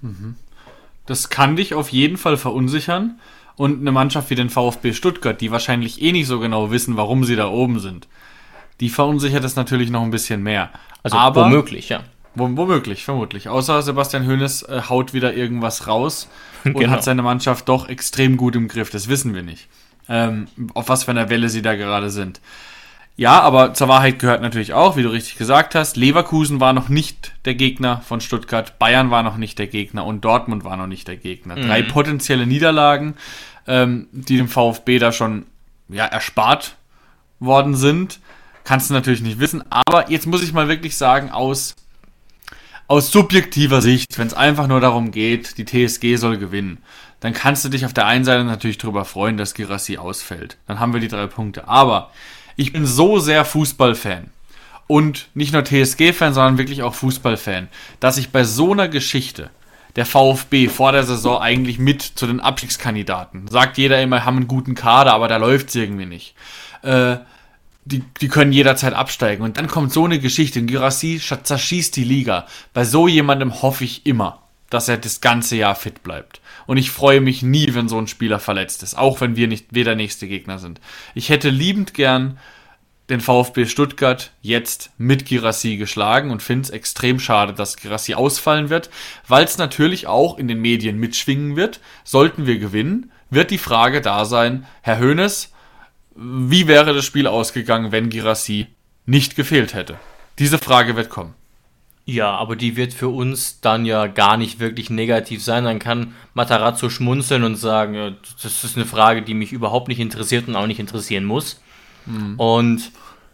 E: Das kann dich auf jeden Fall verunsichern. Und eine Mannschaft wie den VfB Stuttgart, die wahrscheinlich eh nicht so genau wissen, warum sie da oben sind, die verunsichert es natürlich noch ein bisschen mehr.
D: Also
E: aber,
D: womöglich, ja.
E: Wo, womöglich, vermutlich. Außer Sebastian Hoeneß äh, haut wieder irgendwas raus und
D: Genau.
E: hat seine Mannschaft doch extrem gut im Griff. Das wissen wir nicht. Ähm, auf was für einer Welle sie da gerade sind. Ja, aber zur Wahrheit gehört natürlich auch, wie du richtig gesagt hast, Leverkusen war noch nicht der Gegner von Stuttgart, Bayern war noch nicht der Gegner und Dortmund war noch nicht der Gegner. Mhm. Drei potenzielle Niederlagen, ähm, die dem VfB da schon ja, erspart worden sind. Kannst du natürlich nicht wissen, aber jetzt muss ich mal wirklich sagen, aus, aus subjektiver Sicht, wenn es einfach nur darum geht, die T S G soll gewinnen, dann kannst du dich auf der einen Seite natürlich darüber freuen, dass Guirassy ausfällt. Dann haben wir die drei Punkte. Aber ich bin so sehr Fußballfan und nicht nur T S G-Fan, sondern wirklich auch Fußballfan, dass ich bei so einer Geschichte der VfB vor der Saison eigentlich mit zu den Abstiegskandidaten, sagt jeder immer, haben einen guten Kader, aber da läuft es irgendwie nicht. Äh, Die, die können jederzeit absteigen. Und dann kommt so eine Geschichte. Und Guirassy zerschießt die Liga. Bei so jemandem hoffe ich immer, dass er das ganze Jahr fit bleibt. Und ich freue mich nie, wenn so ein Spieler verletzt ist. Auch wenn wir nicht wir der nächste Gegner sind. Ich hätte liebend gern den VfB Stuttgart jetzt mit Guirassy geschlagen und finde es extrem schade, dass Guirassy ausfallen wird, weil es natürlich auch in den Medien mitschwingen wird. Sollten wir gewinnen, wird die Frage da sein, Herr Hoeneß, wie wäre das Spiel ausgegangen, wenn Guirassy nicht gefehlt hätte? Diese Frage wird kommen.
D: Ja, aber die wird für uns dann ja gar nicht wirklich negativ sein. Dann kann Matarazzo schmunzeln und sagen, ja, das ist eine Frage, die mich überhaupt nicht interessiert und auch nicht interessieren muss. Mhm. Und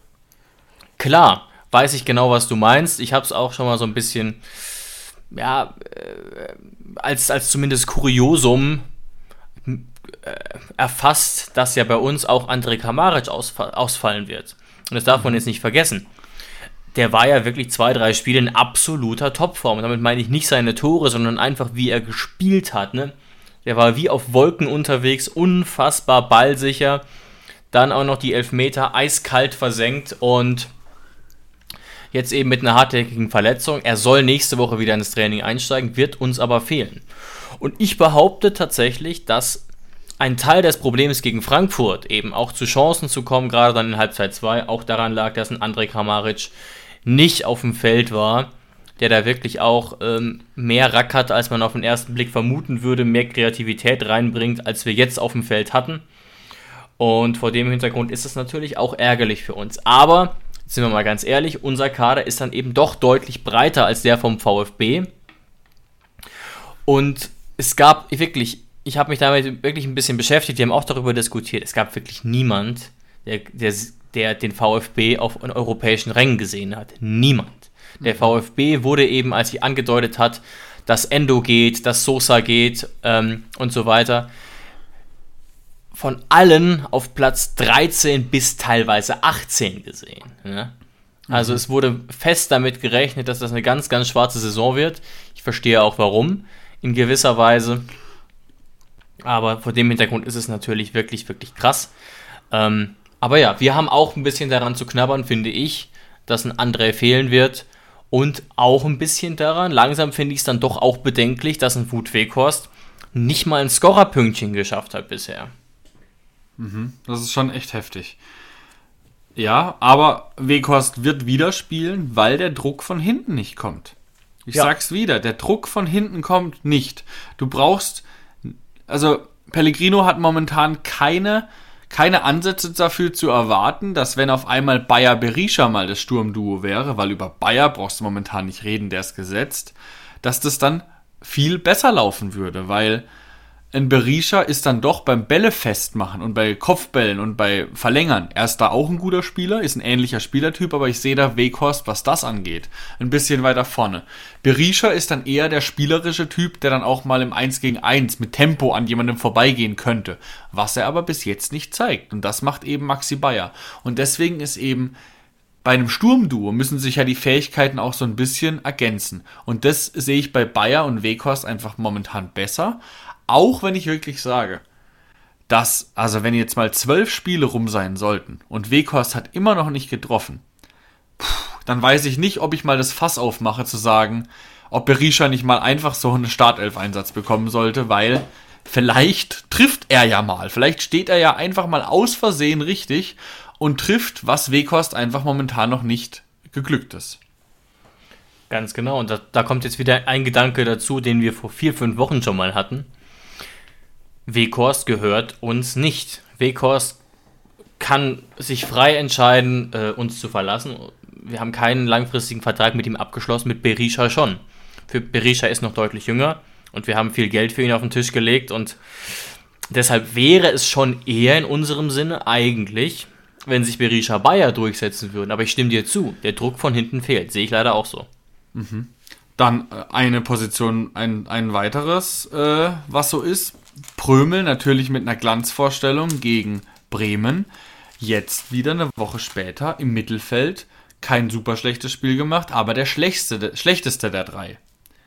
D: klar, weiß ich genau, was du meinst. Ich habe es auch schon mal so ein bisschen, ja, äh, als, als zumindest Kuriosum erfasst, dass ja bei uns auch Andrej Kramaric ausfall, ausfallen wird. Und das darf man jetzt nicht vergessen. Der war ja wirklich zwei, drei Spiele in absoluter Topform. Und damit meine ich nicht seine Tore, sondern einfach, wie er gespielt hat. Ne? Der war wie auf Wolken unterwegs, unfassbar ballsicher. Dann auch noch die Elfmeter eiskalt versenkt und jetzt eben mit einer hartnäckigen Verletzung. Er soll nächste Woche wieder ins Training einsteigen, wird uns aber fehlen. Und ich behaupte tatsächlich, dass ein Teil des Problems gegen Frankfurt, eben auch zu Chancen zu kommen, gerade dann in Halbzeit zwei, auch daran lag, dass ein Andrej Kramaric nicht auf dem Feld war, der da wirklich auch ähm, mehr Rack hat, als man auf den ersten Blick vermuten würde, mehr Kreativität reinbringt, als wir jetzt auf dem Feld hatten. Und vor dem Hintergrund ist es natürlich auch ärgerlich für uns. Aber, jetzt sind wir mal ganz ehrlich, unser Kader ist dann eben doch deutlich breiter als der vom VfB. Und es gab wirklich... Ich habe mich damit wirklich ein bisschen beschäftigt, wir haben auch darüber diskutiert. Es gab wirklich niemand, der, der, der den VfB auf einen europäischen Rängen gesehen hat. Niemand. Der VfB wurde eben, als sie angedeutet hat, dass Endo geht, dass Sosa geht ähm, und so weiter, von allen auf Platz dreizehn bis teilweise achtzehn gesehen. Ne? Also mhm. es wurde fest damit gerechnet, dass das eine ganz, ganz schwarze Saison wird. Ich verstehe auch warum, in gewisser Weise. Aber vor dem Hintergrund ist es natürlich wirklich, wirklich krass. Ähm, aber ja, wir haben auch ein bisschen daran zu knabbern, finde ich, dass ein André fehlen wird. Und auch ein bisschen daran, langsam finde ich es dann doch auch bedenklich, dass ein Wout Weghorst nicht mal ein Scorerpünktchen geschafft hat bisher.
E: Das ist schon echt heftig. Ja, aber Weghorst wird wieder spielen, weil der Druck von hinten nicht kommt. Ich
D: Ja.
E: sag's wieder, der Druck von hinten kommt nicht. Du brauchst, also Pellegrino hat momentan keine, keine Ansätze dafür zu erwarten, dass wenn auf einmal Bayer Berisha mal das Sturmduo wäre, weil über Bayer brauchst du momentan nicht reden, der ist gesetzt, dass das dann viel besser laufen würde, weil ein Berisha ist dann doch beim Bälle festmachen und bei Kopfbällen und bei Verlängern. Er ist da auch ein guter Spieler, ist ein ähnlicher Spielertyp, aber ich sehe da Weghorst, was das angeht, ein bisschen weiter vorne. Berisha ist dann eher der spielerische Typ, der dann auch mal im eins gegen eins mit Tempo an jemandem vorbeigehen könnte, was er aber bis jetzt nicht zeigt. Und das macht eben Maxi Bayer. Und deswegen ist eben bei einem Sturmduo müssen sich ja die Fähigkeiten auch so ein bisschen ergänzen. Und das sehe ich bei Bayer und Weghorst einfach momentan besser. Auch wenn ich wirklich sage, dass, also wenn jetzt mal zwölf Spiele rum sein sollten und Weghorst hat immer noch nicht getroffen, puh, dann weiß ich nicht, ob ich mal das Fass aufmache zu sagen, ob Berisha nicht mal einfach so einen Startelf-Einsatz bekommen sollte, weil vielleicht trifft er ja mal. Vielleicht steht er ja einfach mal aus Versehen richtig und trifft, was Weghorst einfach momentan noch nicht geglückt ist.
D: Ganz genau. Und da, da kommt jetzt wieder ein Gedanke dazu, den wir vor vier, fünf Wochen schon mal hatten. Weghorst gehört uns nicht. Weghorst kann sich frei entscheiden, äh, uns zu verlassen. Wir haben keinen langfristigen Vertrag mit ihm abgeschlossen, mit Berisha schon. Für Berisha ist noch deutlich jünger und wir haben viel Geld für ihn auf den Tisch gelegt und deshalb wäre es schon eher in unserem Sinne eigentlich, wenn sich Berisha Bayer durchsetzen würden. Aber ich stimme dir zu, der Druck von hinten fehlt. Sehe ich leider auch so.
E: Mhm. Dann äh, eine Position, ein, ein weiteres, äh, was so ist. Prömel natürlich mit einer Glanzvorstellung gegen Bremen. Jetzt wieder eine Woche später im Mittelfeld. Kein super schlechtes Spiel gemacht, aber der schlechteste, der schlechteste der drei.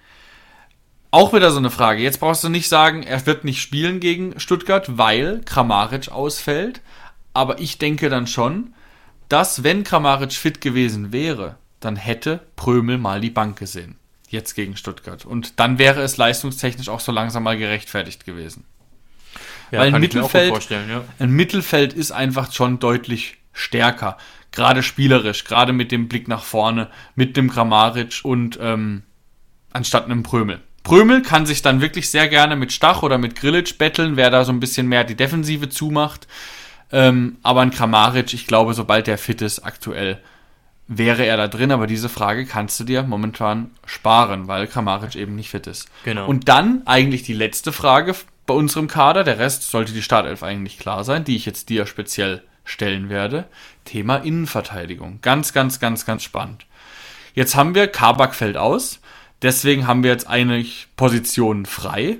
E: Auch wieder so eine Frage. Jetzt brauchst du nicht sagen, er wird nicht spielen gegen Stuttgart, weil Kramaric ausfällt. Aber ich denke dann schon, dass wenn Kramaric fit gewesen wäre, dann hätte Prömel mal die Bank gesehen. Jetzt gegen Stuttgart. Und dann wäre es leistungstechnisch auch so langsam mal gerechtfertigt gewesen.
D: Ja,
E: Weil ein
D: kann ich mir auch gut
E: Mittelfeld,
D: vorstellen, ja.
E: ein Mittelfeld ist einfach schon deutlich stärker. Gerade spielerisch, gerade mit dem Blick nach vorne, mit dem Kramaric und ähm, anstatt einem Prömel. Prömel kann sich dann wirklich sehr gerne mit Stach oder mit Grillitsch betteln, wer da so ein bisschen mehr die Defensive zumacht. Ähm, aber ein Kramaric, ich glaube, sobald der fit ist, aktuell wäre er da drin, aber diese Frage kannst du dir momentan sparen, weil Kramaric eben nicht fit ist.
D: Genau.
E: Und dann eigentlich die letzte Frage bei unserem Kader, der Rest sollte die Startelf eigentlich klar sein, die ich jetzt dir speziell stellen werde. Thema Innenverteidigung. Ganz, ganz, ganz, ganz spannend. Jetzt haben wir Kabak fällt aus, deswegen haben wir jetzt eigentlich Positionen frei.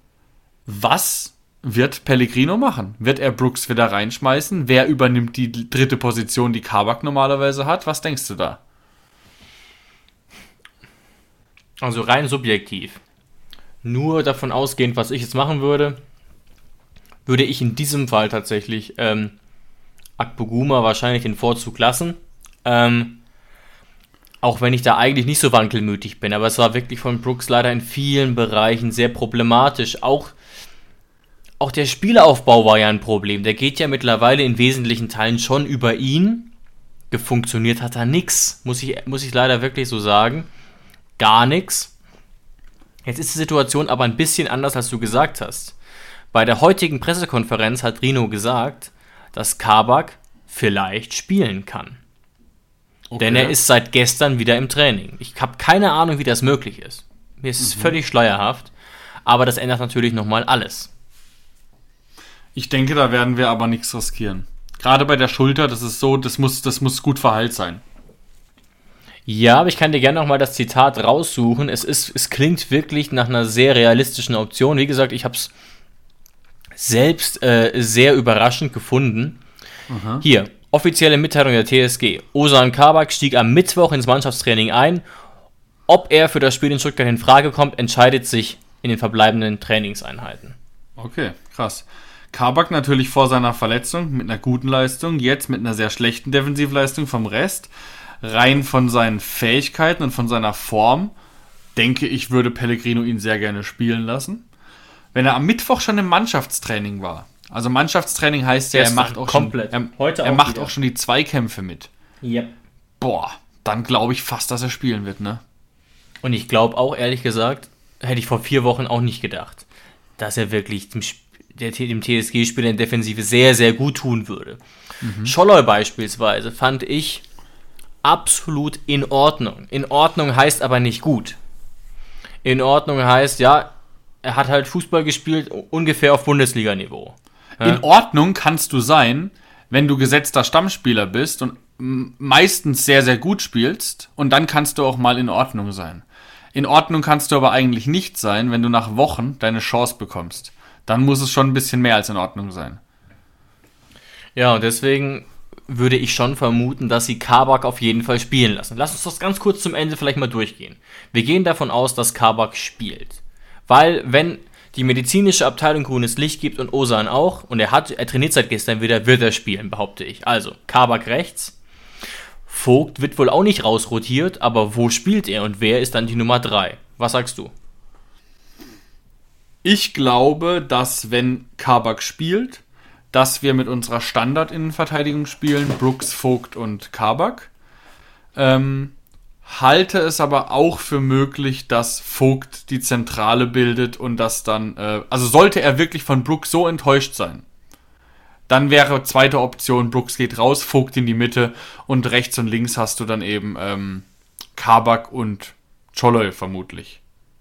E: Was wird Pellegrino machen? Wird er Brooks wieder reinschmeißen? Wer übernimmt die dritte Position, die Kabak normalerweise hat? Was denkst du da?
D: Also rein subjektiv. Nur davon ausgehend, was ich jetzt machen würde, würde ich in diesem Fall tatsächlich ähm, Akpoguma wahrscheinlich den Vorzug lassen. Ähm, auch wenn ich da eigentlich nicht so wankelmütig bin. Aber es war wirklich von Brooks leider in vielen Bereichen sehr problematisch. Auch Auch der Spielaufbau war ja ein Problem. Der geht ja mittlerweile in wesentlichen Teilen schon über ihn. Gefunktioniert hat da nix. Muss ich, muss ich leider wirklich so sagen. Gar nix. Jetzt ist die Situation aber ein bisschen anders, als du gesagt hast. Bei der heutigen Pressekonferenz hat Rino gesagt, dass Kabak vielleicht spielen kann. Okay. Denn er ist seit gestern wieder im Training. Ich habe keine Ahnung, wie das möglich ist. Mir ist es mhm. völlig schleierhaft. Aber das ändert natürlich nochmal alles.
E: Ich denke, da werden wir aber nichts riskieren. Gerade bei der Schulter, das ist so, das muss, das muss gut verheilt sein.
D: Ja, aber ich kann dir gerne nochmal das Zitat raussuchen. Es ist, es klingt wirklich nach einer sehr realistischen Option. Wie gesagt, ich habe es selbst äh, sehr überraschend gefunden. Aha. Hier, offizielle Mitteilung der T S G. Ozan Kabak stieg am Mittwoch ins Mannschaftstraining ein. Ob er für das Spiel in Stuttgart in Frage kommt, entscheidet sich in den verbleibenden Trainingseinheiten.
E: Okay, krass. Kabak natürlich vor seiner Verletzung mit einer guten Leistung, jetzt mit einer sehr schlechten Defensivleistung vom Rest. Rein von seinen Fähigkeiten und von seiner Form, denke ich, würde Pellegrino ihn sehr gerne spielen lassen. wenn er am Mittwoch schon im Mannschaftstraining war. Also Mannschaftstraining heißt ja, er macht auch
D: komplett.
E: schon, er,
D: Heute
E: er
D: auch
E: macht
D: wieder.
E: auch schon die Zweikämpfe mit.
D: Yep.
E: Boah, dann glaube ich fast, dass er spielen wird, ne?
D: Und ich glaube auch, ehrlich gesagt, hätte ich vor vier Wochen auch nicht gedacht, dass er wirklich dem, Sp- der, dem T S G-Spieler in Defensive sehr, sehr gut tun würde. Mhm. Scholloy beispielsweise fand ich absolut in Ordnung. In Ordnung heißt aber nicht gut. In Ordnung heißt, ja, er hat halt Fußball gespielt, ungefähr auf Bundesliga-Niveau. Ja?
E: In Ordnung kannst du sein, wenn du gesetzter Stammspieler bist und meistens sehr, sehr gut spielst, und dann kannst du auch mal in Ordnung sein. In Ordnung kannst du aber eigentlich nicht sein, wenn du nach Wochen deine Chance bekommst. Dann muss es schon ein bisschen mehr als in Ordnung sein.
D: Ja, und deswegen würde ich schon vermuten, dass sie Kabak auf jeden Fall spielen lassen. Lass uns das ganz kurz zum Ende vielleicht mal durchgehen. Wir gehen davon aus, dass Kabak spielt. Weil, wenn die medizinische Abteilung grünes Licht gibt und Ozan auch, und er hat, er trainiert seit gestern wieder, wird er spielen, behaupte ich. Also, Kabak rechts. Vogt wird wohl auch nicht rausrotiert, aber wo spielt er und wer ist dann die Nummer drei? Was sagst du?
E: Ich glaube, dass wenn Kabak spielt, dass wir mit unserer Standard-Innenverteidigung spielen, Brooks, Vogt und Kabak. Ähm, halte es aber auch für möglich, dass Vogt die Zentrale bildet und dass dann, äh, also sollte er wirklich von Brooks so enttäuscht sein, dann wäre zweite Option, Brooks geht raus, Vogt in die Mitte und rechts und links hast du dann eben ähm, Kabak und Scholloy vermutlich.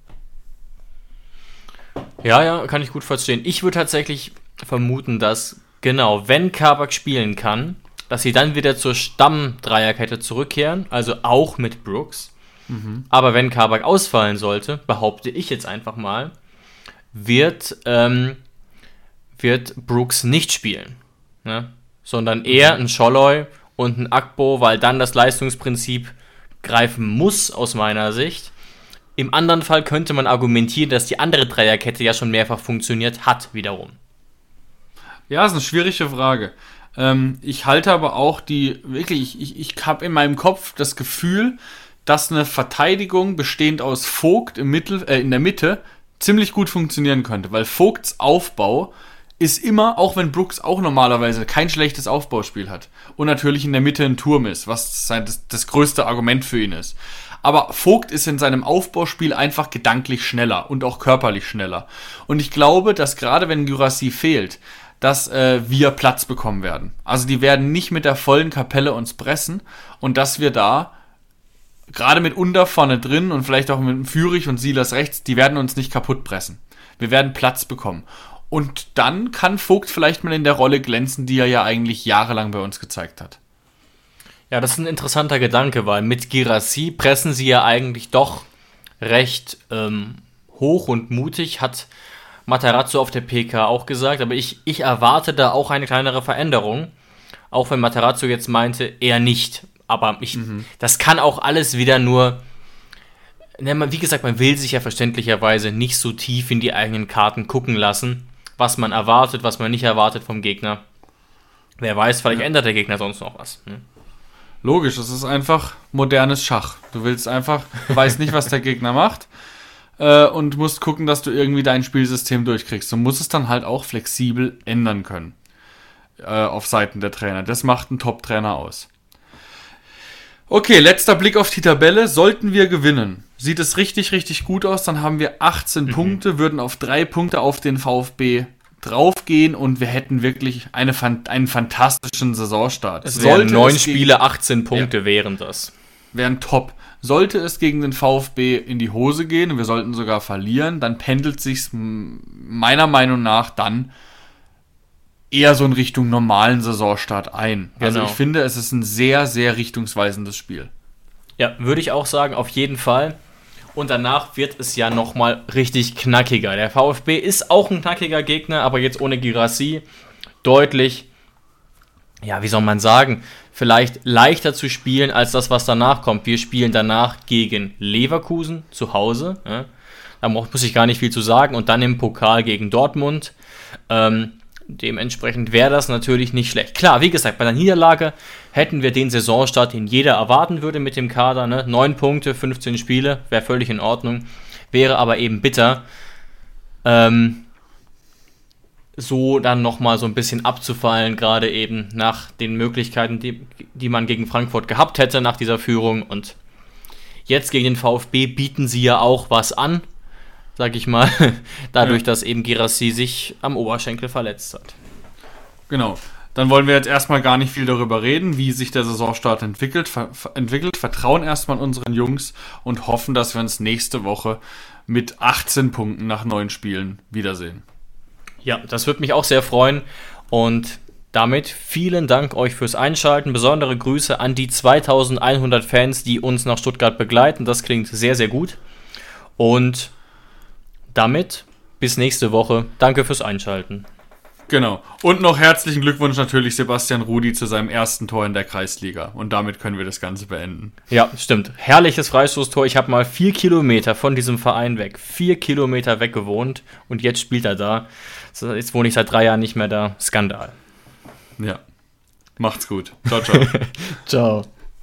D: Ja, ja, kann ich gut verstehen. Ich würde tatsächlich vermuten, dass, genau, wenn Kabak spielen kann, dass sie dann wieder zur Stammdreierkette zurückkehren, also auch mit Brooks. Mhm. Aber wenn Kabak ausfallen sollte, behaupte ich jetzt einfach mal, wird... Ähm, wird Brooks nicht spielen, ne? Sondern eher ein Scholloy und ein Akpo, weil dann das Leistungsprinzip greifen muss aus meiner Sicht. Im anderen Fall könnte man argumentieren, dass die andere Dreierkette ja schon mehrfach funktioniert hat, wiederum.
E: Ja, ist eine schwierige Frage. Ähm, ich halte aber auch die, wirklich, ich, ich habe in meinem Kopf das Gefühl, dass eine Verteidigung bestehend aus Vogt im Mittel, äh, in der Mitte ziemlich gut funktionieren könnte, weil Vogts Aufbau ist immer, auch wenn Brooks auch normalerweise kein schlechtes Aufbauspiel hat und natürlich in der Mitte ein Turm ist, was das, das größte Argument für ihn ist. Aber Vogt ist in seinem Aufbauspiel einfach gedanklich schneller und auch körperlich schneller. Und ich glaube, dass gerade wenn Guirassy fehlt, dass äh, wir Platz bekommen werden. Also die werden nicht mit der vollen Kapelle uns pressen und dass wir da gerade mit Under vorne drin und vielleicht auch mit Führig und Silas rechts, die werden uns nicht kaputt pressen. Wir werden Platz bekommen. Und dann kann Vogt vielleicht mal in der Rolle glänzen, die er ja eigentlich jahrelang bei uns gezeigt hat.
D: Ja, das ist ein interessanter Gedanke, weil mit Guirassy pressen sie ja eigentlich doch recht ähm, hoch und mutig, hat Matarazzo auf der P K auch gesagt, aber ich, ich erwarte da auch eine kleinere Veränderung, auch wenn Matarazzo jetzt meinte, eher nicht. Aber ich, mhm. das kann auch alles wieder nur, wie gesagt, man will sich ja verständlicherweise nicht so tief in die eigenen Karten gucken lassen, was man erwartet, was man nicht erwartet vom Gegner. Wer weiß, vielleicht ja. ändert der Gegner sonst noch was. Hm?
E: Logisch, es ist einfach modernes Schach. Du willst einfach, du weißt nicht, was der Gegner macht äh, und musst gucken, dass du irgendwie dein Spielsystem durchkriegst. Du musst es dann halt auch flexibel ändern können äh, auf Seiten der Trainer. Das macht einen Top-Trainer aus. Okay, letzter Blick auf die Tabelle. Sollten wir gewinnen, sieht es richtig, richtig gut aus. Dann haben wir achtzehn mhm. Punkte, würden auf drei Punkte auf den VfB draufgehen und wir hätten wirklich eine, einen fantastischen Saisonstart.
D: Es wären neun Spiele, achtzehn Punkte ja. wären das.
E: Wären top. Sollte es gegen den VfB in die Hose gehen und wir sollten sogar verlieren, dann pendelt sich's meiner Meinung nach dann eher so in Richtung normalen Saisonstart ein. Genau. Also ich finde, es ist ein sehr, sehr richtungsweisendes Spiel.
D: Ja, würde ich auch sagen, auf jeden Fall. Und danach wird es ja nochmal richtig knackiger. Der VfB ist auch ein knackiger Gegner, aber jetzt ohne Guirassy deutlich, ja, wie soll man sagen, vielleicht leichter zu spielen als das, was danach kommt. Wir spielen danach gegen Leverkusen zu Hause. Ja. Da muss ich gar nicht viel zu sagen. Und dann im Pokal gegen Dortmund. Ähm, Dementsprechend wäre das natürlich nicht schlecht. Klar, wie gesagt, bei der Niederlage hätten wir den Saisonstart, den jeder erwarten würde mit dem Kader. Ne? neun Punkte, fünfzehn Spiele, wäre völlig in Ordnung. Wäre aber eben bitter, ähm, so dann nochmal so ein bisschen abzufallen, gerade eben nach den Möglichkeiten, die, die man gegen Frankfurt gehabt hätte nach dieser Führung. Und jetzt gegen den VfB bieten sie ja auch was an, sag ich mal, dadurch, ja. dass eben Guirassy sich am Oberschenkel verletzt hat.
E: Genau. Dann wollen wir jetzt erstmal gar nicht viel darüber reden, wie sich der Saisonstart entwickelt. Ver- entwickelt. Vertrauen erstmal unseren Jungs und hoffen, dass wir uns nächste Woche mit achtzehn Punkten nach neun Spielen wiedersehen.
D: Ja, das würde mich auch sehr freuen. Und damit vielen Dank euch fürs Einschalten. Besondere Grüße an die zweitausendeinhundert Fans, die uns nach Stuttgart begleiten. Das klingt sehr, sehr gut. Und damit bis nächste Woche. Danke fürs Einschalten.
E: Genau. Und noch herzlichen Glückwunsch natürlich Sebastian Rudy zu seinem ersten Tor in der Kreisliga. Und damit können wir das Ganze beenden.
D: Ja, stimmt. Herrliches Freistoßtor. Ich habe mal vier Kilometer von diesem Verein weg, vier Kilometer weg gewohnt und jetzt spielt er da. Jetzt wohne ich seit drei Jahren nicht mehr da. Skandal.
E: Ja. Macht's gut. Ciao, ciao.
D: Ciao.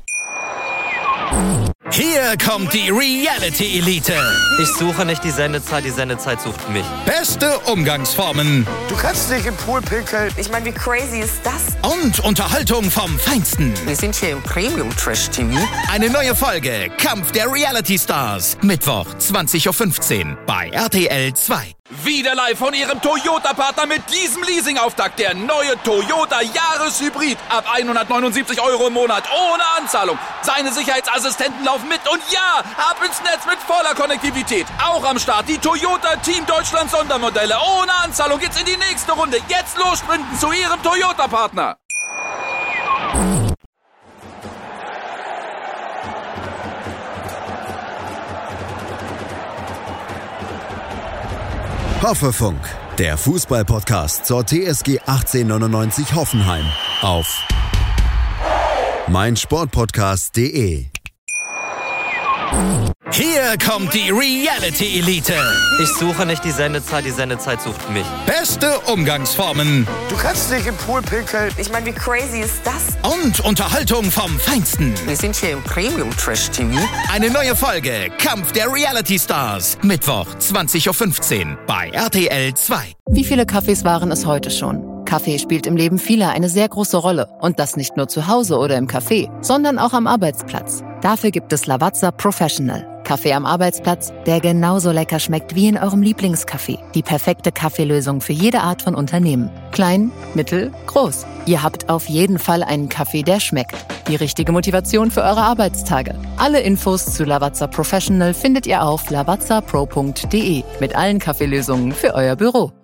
A: Hier kommt die Reality Elite.
F: Ich suche nicht die Sendezeit, die Sendezeit sucht mich.
A: Beste Umgangsformen
G: Du kannst nicht im Pool pinkeln.
H: Ich meine, wie crazy ist das?
A: und Unterhaltung vom Feinsten.
H: Wir sind hier im Premium-Trash-T V.
A: Eine neue Folge Kampf der Reality Stars. Mittwoch, zwanzig Uhr fünfzehn bei R T L zwei.
B: Wieder live von Ihrem Toyota-Partner mit diesem Leasing-Auftakt. Der neue Toyota Jahreshybrid. Ab hundertneunundsiebzig Euro im Monat. Ohne Anzahlung. Seine Sicherheitsassistenten laufen mit. Und ja, ab ins Netz mit voller Konnektivität. Auch am Start die Toyota Team Deutschland Sondermodelle. Ohne Anzahlung geht's in die nächste Runde. Jetzt los sprinten zu Ihrem Toyota-Partner.
C: Hoffefunk, der Fußball-Podcast zur T S G achtzehnhundertneunundneunzig Hoffenheim auf meinsportpodcast punkt de.
A: Hier kommt die Reality Elite.
F: Ich suche nicht die Sendezeit, die Sendezeit sucht mich.
A: Beste Umgangsformen
G: Du kannst nicht im Pool pinkeln.
H: Ich meine, wie crazy ist das?
A: und Unterhaltung vom Feinsten.
H: Wir sind hier im Premium-Trash-T V.
A: Eine neue Folge Kampf der Reality Stars. Mittwoch, zwanzig Uhr fünfzehn bei R T L zwei.
I: Wie viele Kaffees waren es heute schon? Kaffee spielt im Leben vieler eine sehr große Rolle. Und das nicht nur zu Hause oder im Café, sondern auch am Arbeitsplatz. Dafür gibt es Lavazza Professional. Kaffee am Arbeitsplatz, der genauso lecker schmeckt wie in eurem Lieblingscafé. Die perfekte Kaffeelösung für jede Art von Unternehmen. Klein, mittel, groß. Ihr habt auf jeden Fall einen Kaffee, der schmeckt. Die richtige Motivation für eure Arbeitstage. Alle Infos zu Lavazza Professional findet ihr auf lavazza pro punkt de mit allen Kaffeelösungen für euer Büro.